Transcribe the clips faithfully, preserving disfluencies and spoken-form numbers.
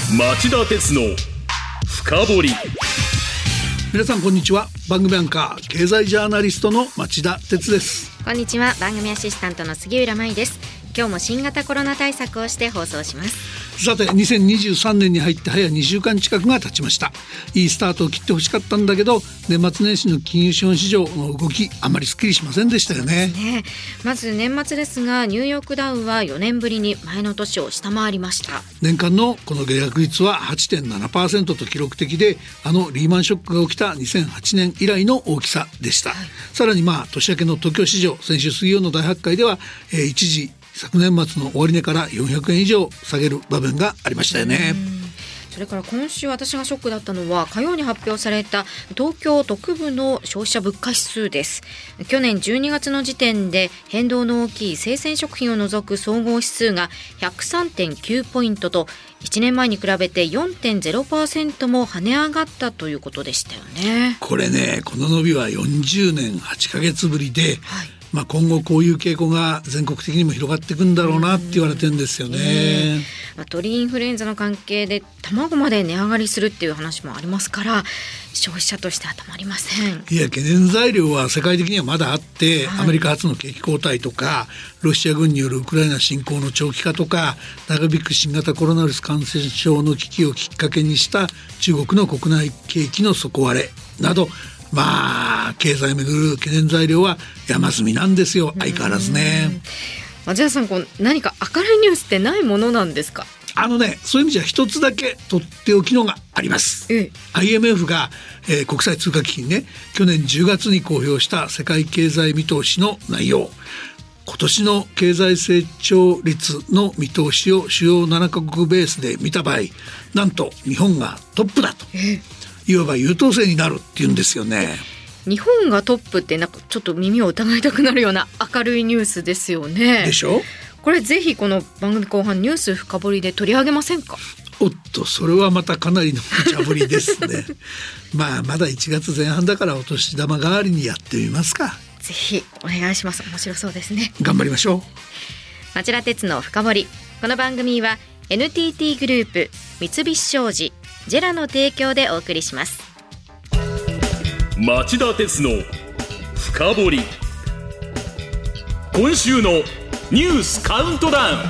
町田鉄の深掘り。 皆さんこんにちは。番組アンカー経済ジャーナリストの町田鉄です。 こんにちは。番組アシスタントの杉浦舞です。今日も新型コロナ対策をして放送します。 さてにせんにじゅうさんねんに入って早にしゅうかん近くが経ちました。いいスタートを切ってほしかったんだけど、年末年始の金融資本市場の動きあまりすっきりしませんでしたよね。 ね、まず年末ですが、ニューヨークダウはよねんぶりに前の年を下回りました。 年間のこの下落率は はちてんななパーセント と記録的で、あのリーマンショックが起きたにせんはちねん以来の大きさでした、はい、さらにまあ年明けの東京市場、先週水曜の大発会では、えー、一時昨年末の終値からよんひゃくえん以上下げる場面がありましたよね。 それから今週私がショックだったのは、火曜に発表された東京都区部の消費者物価指数です。去年じゅうにがつの時点で変動の大きい生鮮食品を除く総合指数が ひゃくさんてんきゅう ポイントと、いちねんまえに比べて よんてんゼロパーセント も跳ね上がったということでしたよね。 これね、この伸びはよんじゅうねんはちかげつぶりで、はい、まあ、今後こういう傾向が全国的にも広がっていくんだろうなって言われてるんですよね、えーまあ、鳥インフルエンザの関係で卵まで値上がりするっていう話もありますから、消費者としてはたまりません。 いや、懸念材料は世界的にはまだあって、はい、アメリカ発の景気後退とか、ロシア軍によるウクライナ侵攻の長期化とか、長引く新型コロナウイルス感染症の危機をきっかけにした中国の国内景気の底割れなど、まあ経済をめぐる懸念材料は山積みなんですよ、相変わらずね。 町田さん、こう何か明るいニュースってないものなんですか？ あのね、そういう意味じゃ一つだけとっておきのがあります、ええ、アイエムエフ が、えー、国際通貨基金ね、去年じゅうがつに公表した世界経済見通しの内容、今年の経済成長率の見通しを主要ななかこくベースで見た場合、なんと日本がトップだと、ええ、いわば優等生になるっていうんですよね。 日本がトップってなんかちょっと耳を疑いたくなるような明るいニュースですよね。 でしょ。 これぜひこの番組後半ニュース深掘りで取り上げませんか？ おっと、それはまたかなりの無茶ぶりですねまあまだいちがつぜん半だから、お年玉代わりにやってみますか。 ぜひお願いします。面白そうですね。 頑張りましょう。 町田鉄の深掘り。この番組は エヌティーティー グループ、三菱商事、ジェラの提供でお送りします。 町田鉄の深掘り。今週のニュースカウントダウン。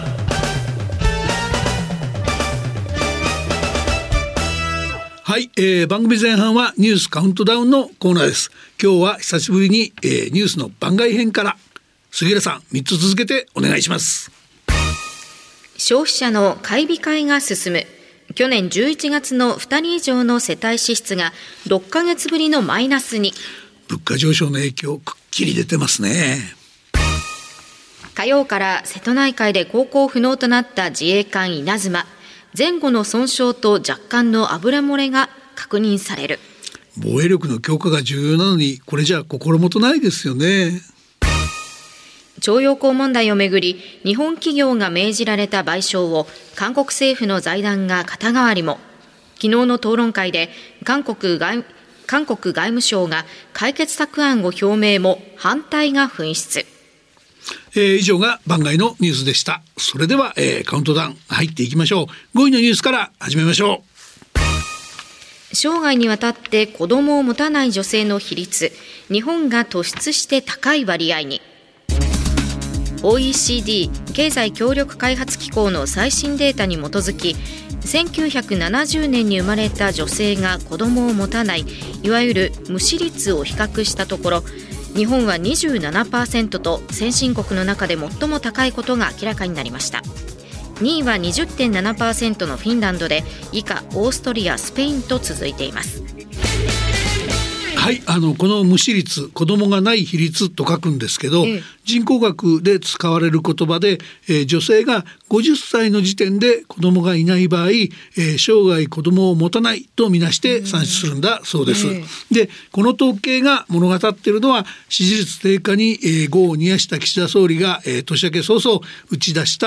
はい、えー、番組前半はニュースカウントダウンのコーナーです。今日は久しぶりに、えー、ニュースの番外編から、杉浦さんみっつ続けてお願いします。 消費者の買い控えが進む。去年じゅういちがつのふたり以上の世帯支出がろっかげつぶりのマイナスに。 物価上昇の影響くっきり出てますね。 火曜から瀬戸内海で航行不能となった自衛艦いなづま、前後の損傷と若干の油漏れが確認される。 防衛力の強化が重要なのに、これじゃ心もとないですよね。 徴用工問題をめぐり、日本企業が命じられた賠償を韓国政府の財団が肩代わりも。昨日の討論会で韓国外、韓国外務省が解決策案を表明も反対が噴出。 えー、以上が番外のニュースでした。それでは、えー、カウントダウン入っていきましょう。ごいのニュースから始めましょう。生涯にわたって子供を持たない女性の比率、日本が突出して高い割合に。オーイーシーディー 経済協力開発機構の最新データに基づき、せんきゅうひゃくななじゅうねんに生まれた女性が子供を持たない、いわゆる無子率を比較したところ、日本は にじゅうななパーセント と先進国の中で最も高いことが明らかになりました。にいは にじゅってんななパーセント のフィンランドで、以下オーストリア、スペインと続いています。 はい、あのこの無子率、子供がない比率と書くんですけど、ええ、人口学で使われる言葉で、えー、女性がごじゅっさいの時点で子供がいない場合、えー、生涯子供を持たないとみなして算出するんだそうです、ええ、でこの統計が物語っているのは、支持率低下に、えー、業を煮やした岸田総理が、えー、年明け早々打ち出した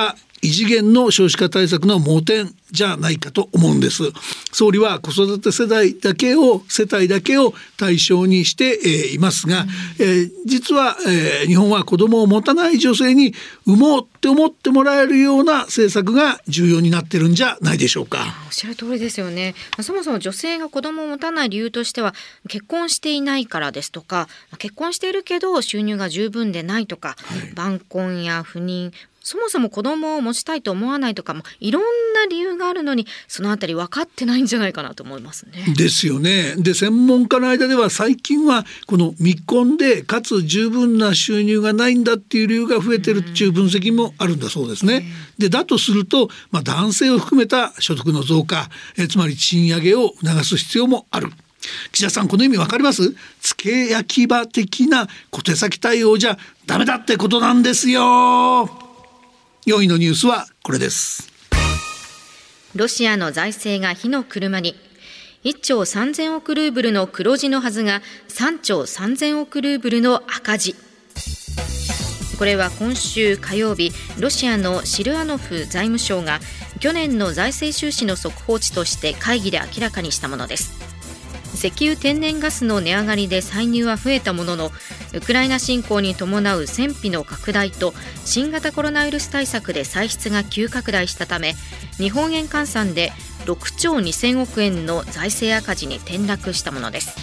異次元の少子化対策の盲点じゃないかと思うんです。総理は子育て世代だけを世帯だけを対象にして、えー、いますが、うんえー、実は、えー、日本は子供を持たない女性に産もうって思ってもらえるような政策が重要になってるんじゃないでしょうか。 おっしゃる通りですよね。そもそも女性が子供を持たない理由としては結婚していないからですとか、結婚しているけど収入が十分でないとか、はい、晩婚や不妊、そもそも子供を持ちたいと思わないとかもいろんな理由があるのに、そのあたり分かってないんじゃないかなと思いますね。 ですよね。で、専門家の間では最近はこの未婚でかつ十分な収入がないんだっていう理由が増えてるっていう分析もあるんだそうですね。でだとすると、まあ、男性を含めた所得の増加、えつまり賃上げを促す必要もある。岸田さん、この意味わかります？付け焼き場的な小手先対応じゃダメだってことなんですよ。よんいのニュースはこれです。 ロシアの財政が火の車に。いっちょうさんぜんおくルーブルの黒字のはずがさんちょうさんぜんおくルーブルの赤字。これは今週火曜日、ロシアのシルアノフ財務相が去年の財政収支の速報値として会議で明らかにしたものです。石油天然ガスの値上がりで歳入は増えたものの、ウクライナ侵攻に伴う戦費の拡大と新型コロナウイルス対策で歳出が急拡大したため、日本円換算でろくちょうにせんおくえんの財政赤字に転落したものです。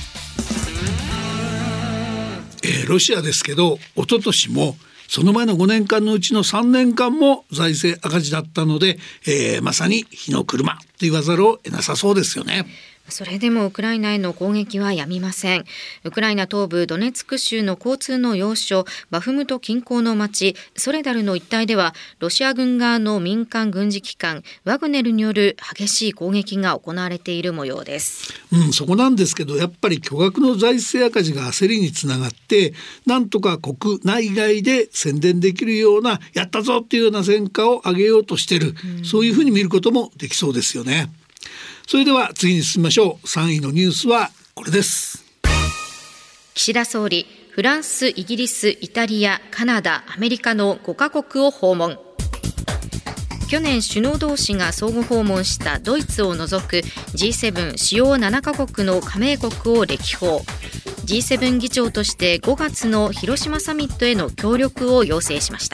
えー、ロシアですけど、一昨年もその前のごねんかんのうちのさんねんかんも財政赤字だったので、えー、まさに火の車と言わざるを得なさそうですよね。 それでもウクライナへの攻撃はやみません。ウクライナ東部ドネツク州の交通の要衝バフムト近郊の町ソレダルの一帯では、ロシア軍側の民間軍事機関ワグネルによる激しい攻撃が行われている模様です。 うん、そこなんですけど、やっぱり巨額の財政赤字が焦りにつながって、なんとか国内外で宣伝できるような、やったぞっていうような戦果を上げようとしている、うん、そういうふうに見ることもできそうですよね。それでは次に進みましょう。さんいのニュースはこれです。 岸田総理、フランス、イギリス、イタリア、カナダ、アメリカのごかこくを訪問。去年首脳同士が相互訪問したドイツを除く ジーセブン 主要ななかこくの加盟国を歴訪。 ジーセブン 議長としてごがつの広島サミットへの協力を要請しました。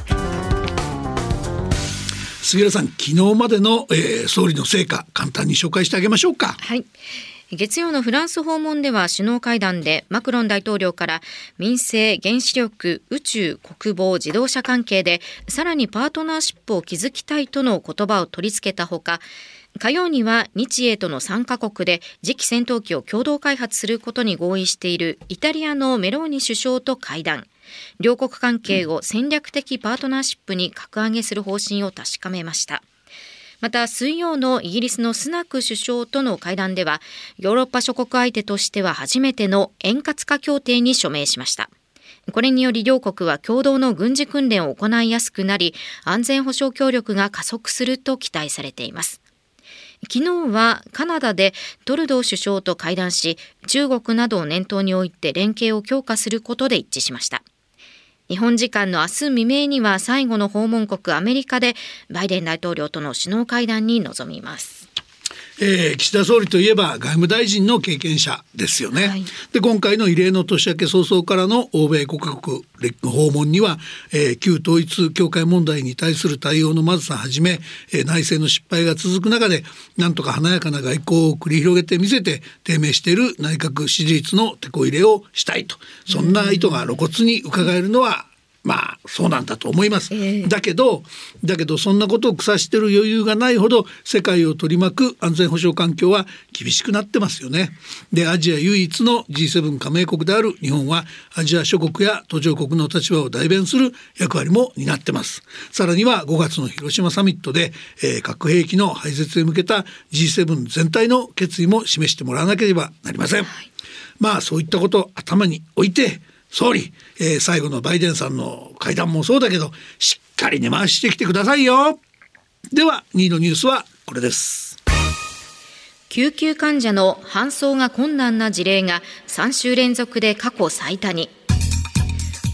杉浦さん、昨日までの、えー、総理の成果、簡単に紹介してあげましょうか。 はい、月曜のフランス訪問では首脳会談でマクロン大統領から民生、原子力、宇宙、国防、自動車関係でさらにパートナーシップを築きたいとの言葉を取り付けたほか、火曜には日英とのさんかこくで次期戦闘機を共同開発することに合意しているイタリアのメローニ首相と会談。両国関係を戦略的パートナーシップに格上げする方針を確かめました。また水曜のイギリスのスナク首相との会談では、ヨーロッパ諸国相手としては初めての円滑化協定に署名しました。これにより両国は共同の軍事訓練を行いやすくなり、安全保障協力が加速すると期待されています。昨日はカナダでトルドー首相と会談し、中国などを念頭に置いて連携を強化することで一致しました。日本時間の明日未明には最後の訪問国アメリカでバイデン大統領との首脳会談に臨みます。 えー、岸田総理といえば外務大臣の経験者ですよね、はい、で今回の異例の年明け早々からの欧米ごかこく訪問には、えー、旧統一教会問題に対する対応のまずさはじめ、えー、内政の失敗が続く中でなんとか華やかな外交を繰り広げてみせて低迷している内閣支持率のテこ入れをしたいと、そんな意図が露骨に伺えるのはまあそうなんだと思います、えー、だけどだけどそんなことを腐している余裕がないほど世界を取り巻く安全保障環境は厳しくなってますよね。でアジア唯一の ジーセブン 加盟国である日本はアジア諸国や途上国の立場を代弁する役割も担ってます。さらにはごがつの広島サミットで、えー、核兵器の廃絶へ向けた ジーセブン 全体の決意も示してもらわなければなりません、はい、まあそういったことを頭に置いて総理、えー、最後のバイデンさんの会談もそうだけどしっかり根回してきてくださいよ。ではにいのニュースはこれです。 救急患者の搬送が困難な事例がさんしゅう連続で過去最多に。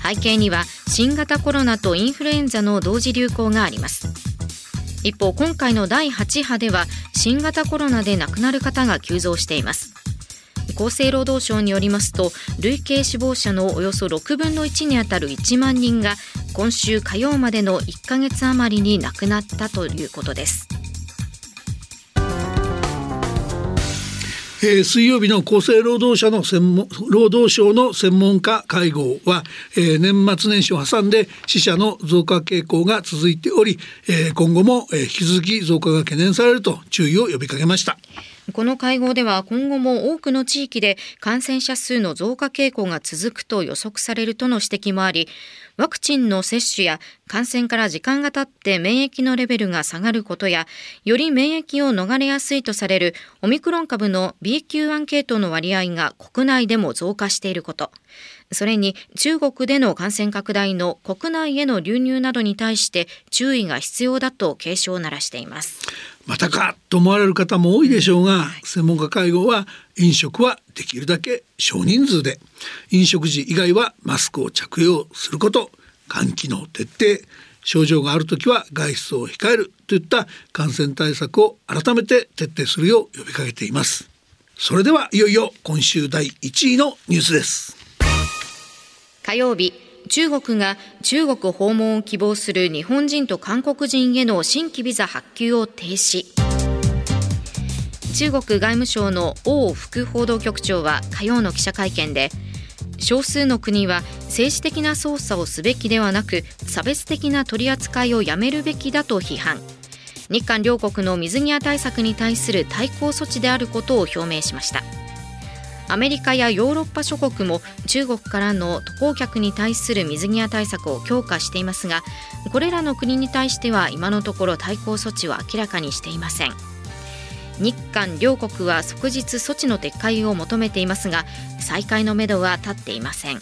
背景には新型コロナとインフルエンザの同時流行があります。一方、今回のだいはち波では新型コロナで亡くなる方が急増しています。厚生労働省によりますと、累計死亡者のおよそろくぶんのいちにあたるいちまんにんが今週火曜までのいっかげつ余りに亡くなったということです。 えー、水曜日の厚生労働者の専門労働省の専門家会合は、えー、年末年始を挟んで死者の増加傾向が続いており、えー、今後も、えー、引き続き増加が懸念されると注意を呼びかけました。 この会合では今後も多くの地域で感染者数の増加傾向が続くと予測されるとの指摘もあり、ワクチンの接種や感染から時間が経って免疫のレベルが下がることや、より免疫を逃れやすいとされるオミクロン株の ビーキューワン 系統の割合が国内でも増加していること、それに中国での感染拡大の国内への流入などに対して注意が必要だと警鐘を鳴らしています。 またかと思われる方も多いでしょうが、はい、専門家会合は飲食はできるだけ少人数で、飲食時以外はマスクを着用すること、換気の徹底、症状があるときは外出を控えるといった感染対策を改めて徹底するよう呼びかけています。それではいよいよ今週だいいちいのニュースです。 火曜日、中国が中国訪問を希望する日本人と韓国人への新規ビザ発給を停止。中国外務省の王副報道局長は火曜の記者会見で、少数の国は政治的な操作をすべきではなく、差別的な取り扱いをやめるべきだと批判。日韓両国の水際対策に対する対抗措置であることを表明しました。アメリカやヨーロッパ諸国も中国からの渡航客に対する水際対策を強化していますが、これらの国に対しては今のところ対抗措置は明らかにしていません。日韓両国は即日措置の撤回を求めていますが、再開のめどは立っていません。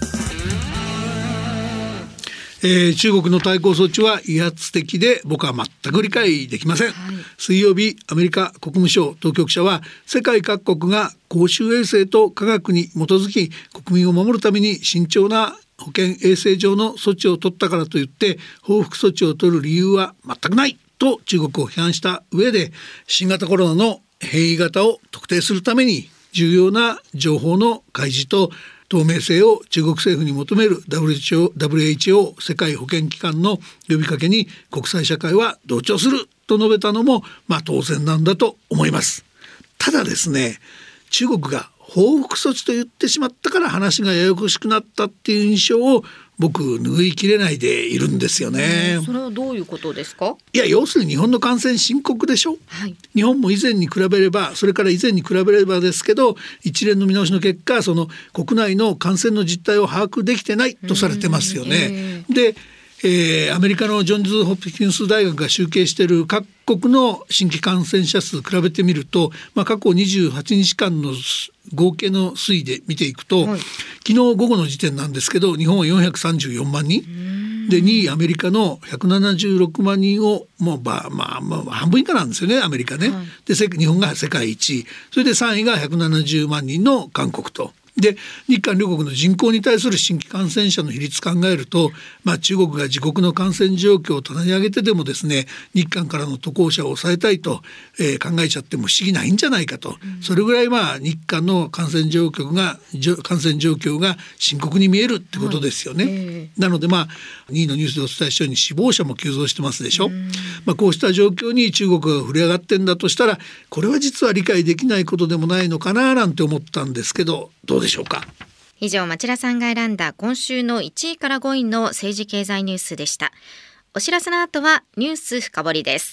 えー、中国の対抗措置は威圧的で僕は全く理解できません、はい、水曜日、アメリカ国務省当局者は、世界各国が公衆衛生と科学に基づき国民を守るために慎重な保健衛生上の措置を取ったからといって報復措置を取る理由は全くないと中国を批判した上で、新型コロナの変異型を特定するために重要な情報の開示と透明性を中国政府に求める ダブリューエイチオー, ダブリューエイチオー 世界保健機関の呼びかけに国際社会は同調すると述べたのも、まあ当然なんだと思います。ただですね、中国が報復措置と言ってしまったから話がややこしくなったっていう印象を僕拭いきれないでいるんですよね。 それはどういうことですか？ いや、要するに日本の感染深刻でしょ、はい、日本も以前に比べれば、それから以前に比べればですけど、一連の見直しの結果、その国内の感染の実態を把握できてないとされてますよね。で、えー、アメリカのジョンズ・ホプキンス大学が集計している各国の新規感染者数比べてみると、まあ、過去にじゅうはちにちかんの合計の推移で見ていくと、はい、昨日午後の時点なんですけど、日本はよんひゃくさんじゅうよんまんにんで、にいアメリカのひゃくななじゅうろくまんにんをもうまあまあまあ半分以下なんですよね、アメリカね、はい、で日本が世界一位、それでさんいがひゃくななじゅうまんにんの韓国と。で、日韓両国の人口に対する新規感染者の比率考えると、まあ、中国が自国の感染状況を棚に上げてでもですね、日韓からの渡航者を抑えたいと、えー、考えちゃっても不思議ないんじゃないかと、うん、それぐらいまあ日韓の感染状況が感染状況が深刻に見えるってことですよね、はい、えー、なのでまあにいのニュースでお伝えしたように死亡者も急増してますでしょ、うん、まあ、こうした状況に中国が触れ上がってんだとしたら、これは実は理解できないことでもないのかななんて思ったんですけど、どうでしょうか。 以上、町田さんが選んだ今週のいちいからごいの政治経済ニュースでした。お知らせの後はニュース深掘りです。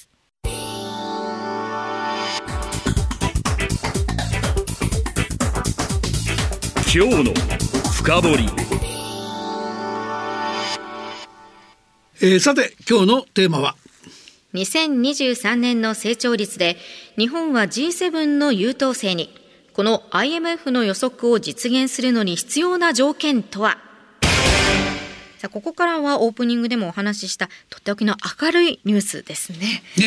今日の深掘り、 えー、さて今日のテーマは、 にせんにじゅうさんねんの成長率で日本は ジーセブン の優等生に。この アイエムエフ の予測を実現するのに必要な条件とは。さあ、ここからはオープニングでもお話ししたとっておきの明るいニュースですね。 ね、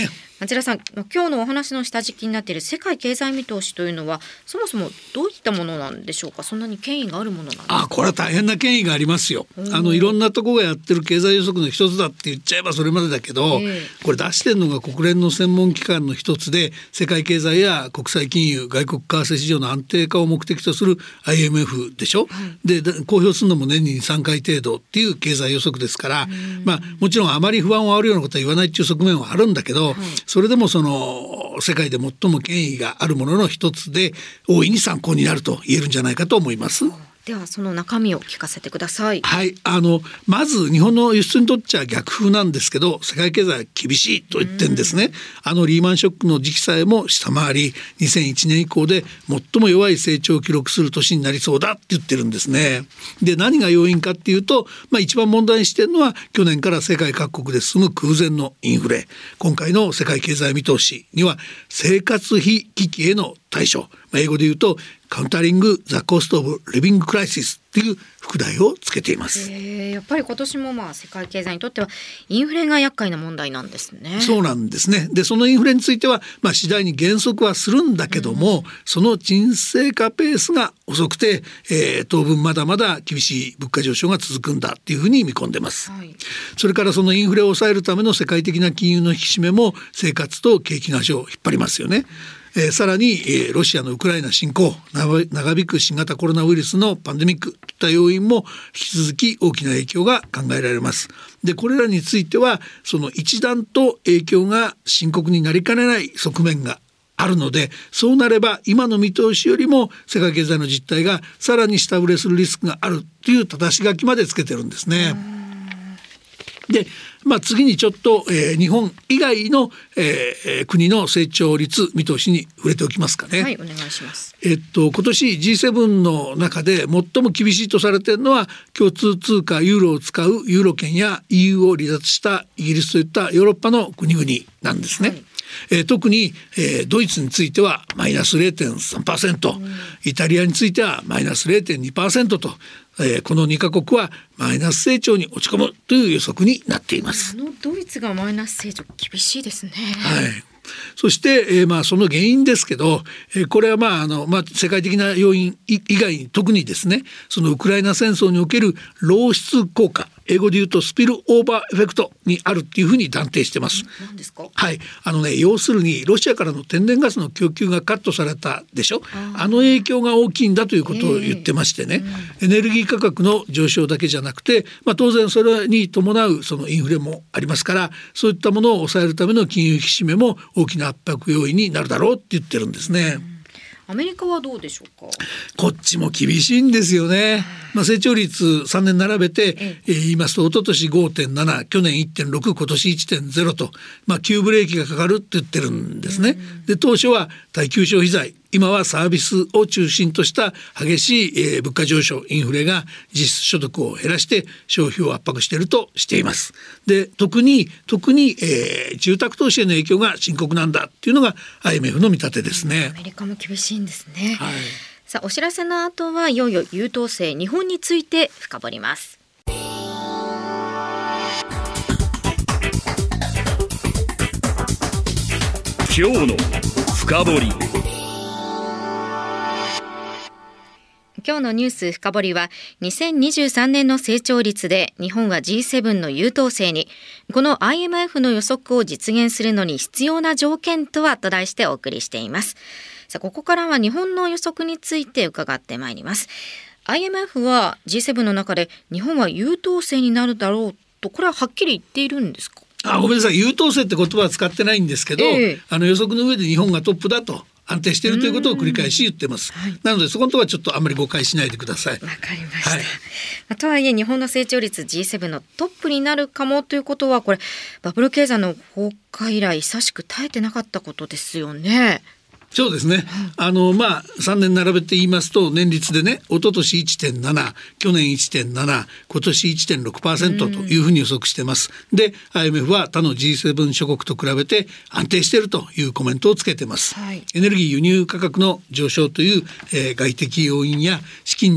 町田さん、今日のお話の下敷きになっている世界経済見通しというのはそもそもどういったものなんでしょうか。そんなに権威があるものなんですか。 あ、これは大変な権威がありますよ。あのいろんなところがやってる経済予測の一つだって言っちゃえばそれまでだけど、えー、これ出してるのが国連の専門機関の一つで、世界経済や国際金融、外国為替市場の安定化を目的とする アイエムエフ でしょ、はい、で公表するのも年にさんかい程度っていう経済予測ですから、まあ、もちろんあまり不安を煽るようなことは言わないっていう側面はあるんだけど、はい、それでもその世界で最も権威があるものの一つで大いに参考になると言えるんじゃないかと思います。 ではその中身を聞かせてください。 はい、あのまず日本の輸出にとっちゃ逆風なんですけど、世界経済は厳しいと言ってんですね。あのリーマンショックの時期さえも下回り、にせんいちねん以降で最も弱い成長を記録する年になりそうだって言ってるんですね。で何が要因かっていうと、まあ、一番問題にしてるのは去年から世界各国で進む空前のインフレ。今回の世界経済見通しには生活費危機への対処、英語で言うとカウンタリング・ザ・コスト・オブ・リビング・クライシスっていう副題をつけています。 えー、やっぱり今年もまあ世界経済にとってはインフレが厄介な問題なんですね。 そうなんですね。でそのインフレについては、まあ、次第に減速はするんだけども、うん、その沈静化ペースが遅くて、えー、当分まだまだ厳しい物価上昇が続くんだっていうふうに見込んでます、はい、それからそのインフレを抑えるための世界的な金融の引き締めも生活と景気の足を引っ張りますよね。うんえー、さらに、えー、ロシアのウクライナ侵攻、長引く新型コロナウイルスのパンデミックといった要因も引き続き大きな影響が考えられます。でこれらについてはその一段と影響が深刻になりかねない側面があるので、そうなれば今の見通しよりも世界経済の実態がさらに下振れするリスクがあるという正し書きまでつけてるんですね。でまあ、次にちょっと、えー、日本以外の、えー、国の成長率見通しに触れておきますかね。 はい、お願いします。 えっと、今年 ジーセブン の中で最も厳しいとされているのは共通通貨ユーロを使うユーロ圏や イーユー を離脱したイギリスといったヨーロッパの国々なんですね。はいえー、特に、えー、ドイツについてはマイナス れいてんさんパーセント、うん、イタリアについてはマイナス れいてんにパーセント と、えー、このにカ国はマイナス成長に落ち込むという予測になっています。 あのドイツがマイナス成長厳しいですね。 はいそして、えーまあ、その原因ですけど、えー、これは、まああのまあ、世界的な要因以外に特にですね、そのウクライナ戦争における漏出効果、英語で言うとスピルオーバーエフェクトにあるっていうふうに断定してます。 何ですか？ はい、あのね、要するにロシアからの天然ガスの供給がカットされたでしょ。あ, あの影響が大きいんだということを言ってましてね、エネルギー価格の上昇だけじゃなくて、まあ、当然それに伴うそのインフレもありますから、そういったものを抑えるための金融引き締めも大きな圧迫要因になるだろうって言ってるんですね。 アメリカはどうでしょうか？ こっちも厳しいんですよね。まあ、成長率さんねん並べて、ええー、言いますと一昨年 ごてんなな 去年 いってんろく 今年 いってんゼロ と、まあ、急ブレーキがかかるって言ってるんですね。で当初は耐久消費財、今はサービスを中心とした激しい、えー、物価上昇、インフレが実質所得を減らして消費を圧迫しているとしています。で特に特に、えー、住宅投資への影響が深刻なんだっていうのが アイエムエフ の見立てですね。 アメリカも厳しいんですね。 はい、 さあお知らせの後はいよいよ優等生日本について深掘ります。 今日の深掘り。 今日のニュース深掘りはにせんにじゅうさんねんの成長率で日本は ジーセブン の優等生に、この アイエムエフ の予測を実現するのに必要な条件とはと題してお送りしています。さあここからは日本の予測について伺ってまいります。 アイエムエフ は ジーセブン の中で日本は優等生になるだろうと、これははっきり言っているんですか？ あ、ごめんなさい、優等生って言葉は使ってないんですけど、えー、あの予測の上で日本がトップだと安定しているということを繰り返し言ってます、はい、なのでそこのところはちょっとあんまり誤解しないでください。 わかりました、はい、とはいえ日本の成長率 ジーセブン のトップになるかもということは、これバブル経済の崩壊以来久しく耐えてなかったことですよね。 そうですね、あのまあさんねん並べて言いますと年率でね、一昨年 いってんなな、去年 いってんなな、今年 いってんろくパーセント というふうに予測してます。で アイエムエフ は他の ジーセブン 諸国と比べて安定しているというコメントをつけてます、はい、エネルギー輸入価格の上昇という、えー、外的要因や資金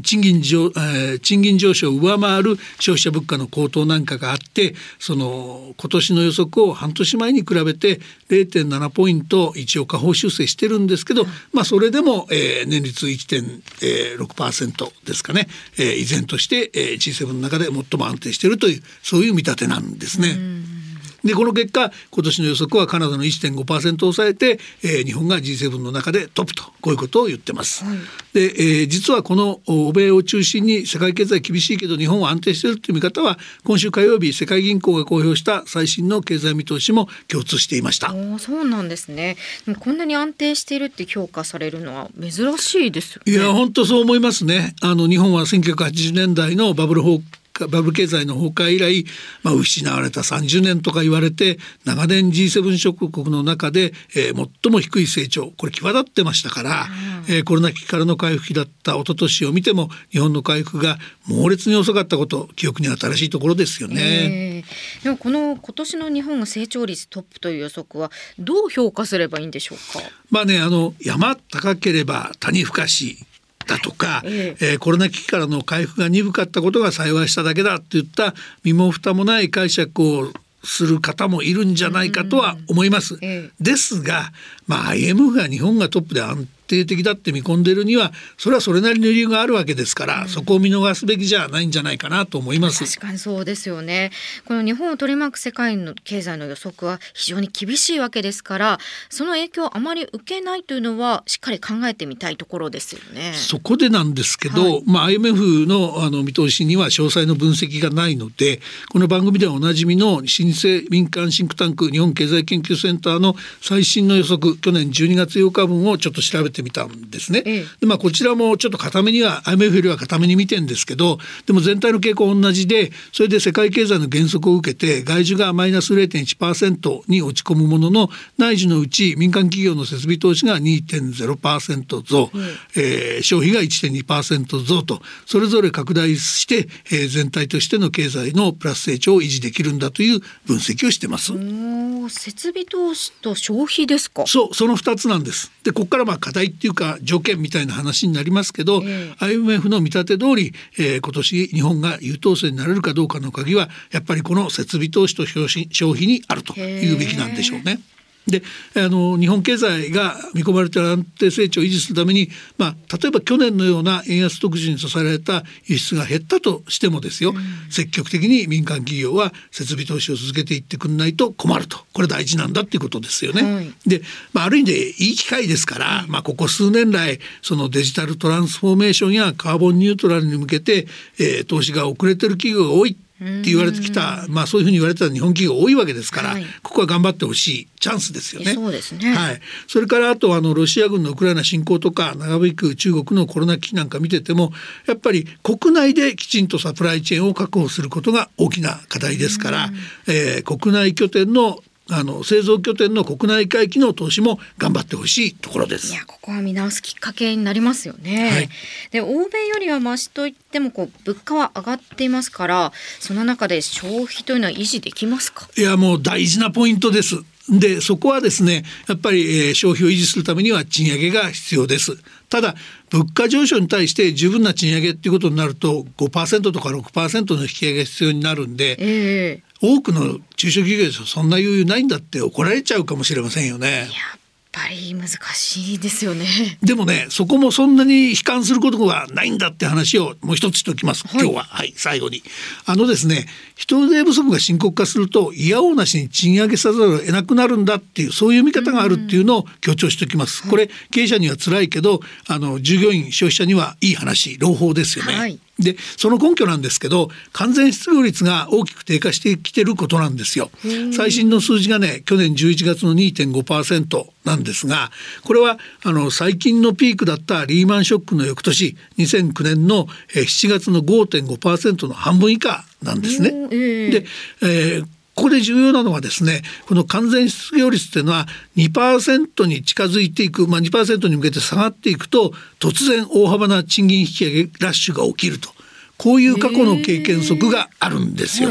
賃金上、えー、賃金上昇を上回る消費者物価の高騰なんかがあって、その今年の予測を半年前に比べて れいてんなな ポイント一応下方修正してるんですけど、まあ、それでも、えー、年率 いってんろくパーセント ですかね、えー、依然として、えー、ジーセブン の中で最も安定しているというそういう見立てなんですね。でこの結果今年の予測はカナダの いってんごパーセント を抑えて、えー、日本が ジーセブン の中でトップとこういうことを言ってます、はい、で、えー、実はこの欧米を中心に世界経済厳しいけど日本は安定しているという見方は今週火曜日世界銀行が公表した最新の経済見通しも共通していました。 おそうなんですね。でもこんなに安定しているって評価されるのは珍しいですよね。 いや本当そう思いますね。あの日本はせんきゅうひゃくはちじゅうねんだいのバブル崩壊バブル経済の崩壊以来、まあ、失われたさんじゅうねんとか言われて長年 ジーセブン 諸国の中で、えー、最も低い成長これ際立ってましたから、うんえー、コロナ危機からの回復期だった一昨年を見ても日本の回復が猛烈に遅かったこと記憶に新しいところですよね、 えー、でもこの今年の日本が成長率トップという予測はどう評価すればいいんでしょうか。 まあね、あの山高ければ谷深しだとか、えええー、コロナ危機からの回復が鈍かったことが幸いしただけだといった身も蓋もない解釈をする方もいるんじゃないかとは思います、ええ、ですが、まあ、アイエムエフ が日本がトップで安定的だって見込んでいるにはそれはそれなりの理由があるわけですから、うん、そこを見逃すべきじゃないんじゃないかなと思います。 確かにそうですよね。この日本を取り巻く世界の経済の予測は非常に厳しいわけですからその影響をあまり受けないというのはしっかり考えてみたいところですよね。 そこでなんですけど、はいまあ、アイエムエフ の, あの見通しには詳細の分析がないのでこの番組ではおなじみの新生民間シンクタンク日本経済研究センターの最新の予測去年じゅうにがつようか分をちょっと調べてみたんですね、ええでまあ、こちらもちょっと固めには アイエムエフ よりは固めに見てるんですけどでも全体の傾向同じでそれで世界経済の減速を受けて外需がマイナス れいてんいちパーセント に落ち込むものの内需のうち民間企業の設備投資が にてんゼロパーセント 増、うんえー、消費が いってんにパーセント 増とそれぞれ拡大して、えー、全体としての経済のプラス成長を維持できるんだという分析をしてます。 お設備投資と消費ですか。 そうそのふたつなんです。でここからまあ課題っていうか条件みたいな話になりますけど、えー、アイエムエフ の見立て通り、えー、今年日本が優等生になれるかどうかの鍵はやっぱりこの設備投資と消費、消費にあるというべきなんでしょうね。であの日本経済が見込まれている安定成長を維持するために、まあ、例えば去年のような円安特需に支えられた輸出が減ったとしてもですよ、うん、積極的に民間企業は設備投資を続けていってくれないと困るとこれ大事なんだっていうことですよね、はい、で、まあ、ある意味でいい機会ですから、まあ、ここ数年来そのデジタルトランスフォーメーションやカーボンニュートラルに向けて、えー、投資が遅れている企業が多いって言われてきた、まあ、そういうふうに言われてた日本企業多いわけですから、はい、ここは頑張ってほしいチャンスですよね。 そうですね、 はい、それからあとあのロシア軍のウクライナ侵攻とか長引く中国のコロナ危機なんか見ててもやっぱり国内できちんとサプライチェーンを確保することが大きな課題ですから、えー、国内拠点のあの製造拠点の国内回帰の投資も頑張ってほしいところです。 いやここは見直すきっかけになりますよね、はい、で欧米よりはマシといってもこう物価は上がっていますからその中で消費というのは維持できますか。 いやもう大事なポイントです。でそこはですねやっぱり、えー、消費を維持するためには賃上げが必要です。ただ物価上昇に対して十分な賃上げっていうことになると ごパーセント とか ろくパーセント の引き上げが必要になるんで、えー、多くの中小企業でそんな余裕ないんだって怒られちゃうかもしれませんよね。 やっぱり難しいですよね。 でもねそこもそんなに悲観することはないんだって話をもう一つしておきます、はい、今日は、はい、最後にあのですね人手不足が深刻化するといやおうなしに賃上げさざるを得なくなるんだっていうそういう見方があるっていうのを強調しておきます。これ経営者には辛いけどあの従業員消費者にはいい話朗報ですよね、はいでその根拠なんですけど完全失業率が大きく低下してきてることなんですよ。最新の数字がね去年じゅういちがつの にてんごパーセント なんですがこれはあの最近のピークだったリーマンショックの翌年にせんきゅうねんのしちがつの ごてんごパーセント の半分以下なんですね。で、えーここで重要なのはですねこの完全失業率というのは にパーセント に近づいていく、まあ、にパーセント に向けて下がっていくと突然大幅な賃金引き上げラッシュが起きるとこういう過去の経験則があるんですよね。はい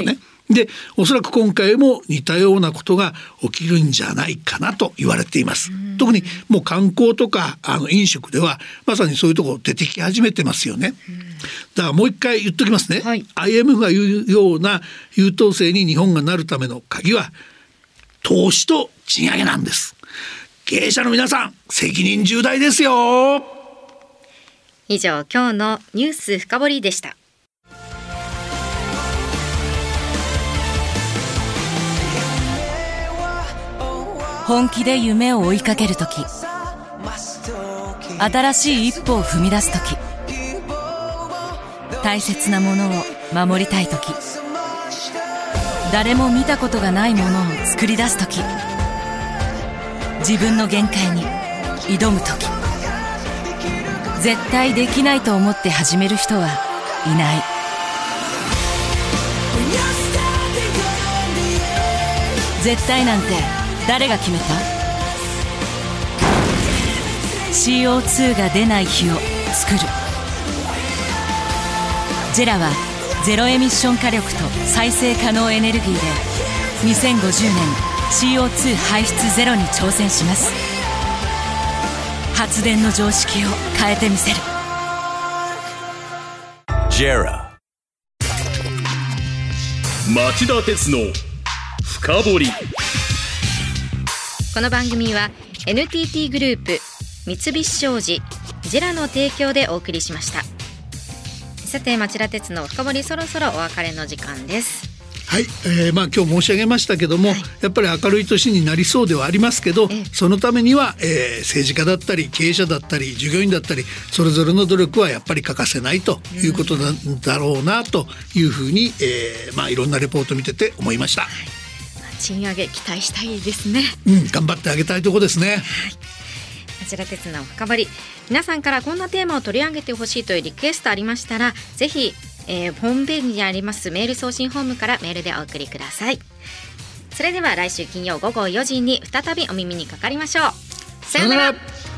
でおそらく今回も似たようなことが起きるんじゃないかなと言われています。特にもう観光とかあの飲食ではまさにそういうところ出てき始めてますよね。だからもう一回言っときますね、はい、アイエムエフ が言うような優等生に日本がなるための鍵は投資と賃上げなんです。経営者の皆さん責任重大ですよ。 以上今日のニュース深掘りでした。 本気で夢を追いかけるとき、新しい一歩を踏み出すとき、大切なものを守りたいとき、誰も見たことがないものを作り出すとき、自分の限界に挑むとき、絶対できないと思って始める人はいない。絶対なんて誰が決めた？ シーオーツー が出ない日を作る。ジェラはゼロエミッション火力と再生可能エネルギーでにせんごじゅうねん シーオーツー 排出ゼロに挑戦します。発電の常識を変えてみせる。 ジェラ町田鉄の深掘り。 この番組は エヌティーティー グループ、三菱商事、ジェラの提供でお送りしました。さて町田鉄の深掘り、そろそろお別れの時間です。 はい、えーまあ、今日申し上げましたけども、はい、やっぱり明るい年になりそうではありますけど、そのためには、えー、政治家だったり経営者だったり従業員だったりそれぞれの努力はやっぱり欠かせないということだ、うん、だろうなというふうに、えーまあ、いろんなレポート見てて思いました。はい、 賃上げ期待したいですね。 うん、頑張ってあげたいところですね。はい、 町田鉄の深掘り、皆さんからこんなテーマを取り上げてほしいというリクエストありましたら、ぜひ、えー、ホームページにありますメール送信フォームからメールでお送りください。それでは来週金曜午後よじに再びお耳にかかりましょう。さようなら。